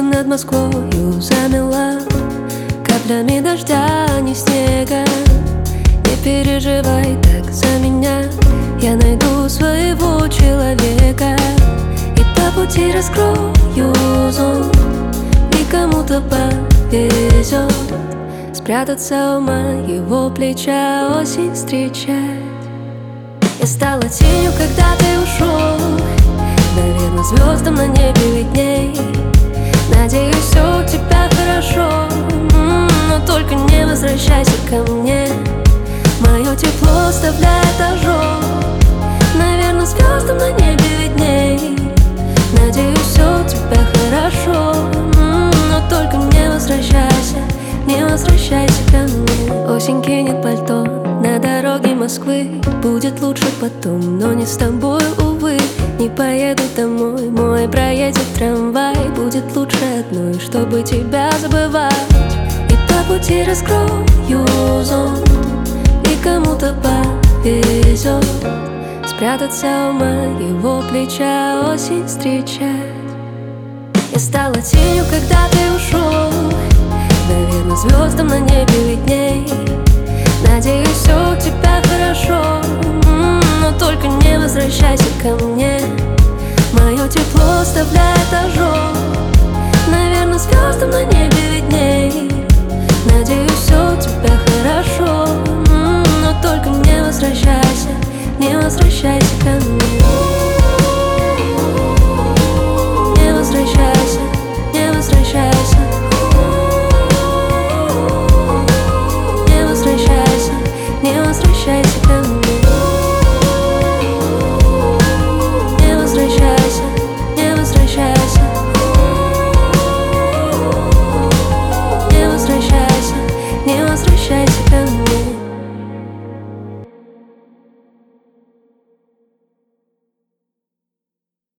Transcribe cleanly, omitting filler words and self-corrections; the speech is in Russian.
Небо над Москвою замело каплями дождя, а не снега. Не переживай так за меня, я найду своего человека. И по пути раскрою зонт, и кому-то повезет спрятаться у моего плеча, осень встречать. Я стала тенью, когда ты ушел, наверное, звездам на небе видней. Надеюсь, все у тебя хорошо, но только не возвращайся ко мне. Мое тепло оставляет ожог, наверное, звездам на небе видней. Надеюсь, все у тебя хорошо, но только не возвращайся, не возвращайся ко мне. Осень кинет пальто на дороге Москвы. Будет лучше потом, но не с тобой, увы. Не поеду домой, мой проедет трамвай. Будет лучше одной, чтобы тебя забывать. И по пути раскрою зонт, и кому-то повезет спрятаться у моего плеча, осень встречать. Я стала тенью, когда ты ушел, наверное, звездам на небе видней. Надеюсь, все у тебя хорошо, но только не возвращайся ко мне. Мое тепло оставляет ожог, наверное, звездам на небе видней. Надеюсь, все у тебя хорошо, но только не возвращайся, не возвращайся ко мне.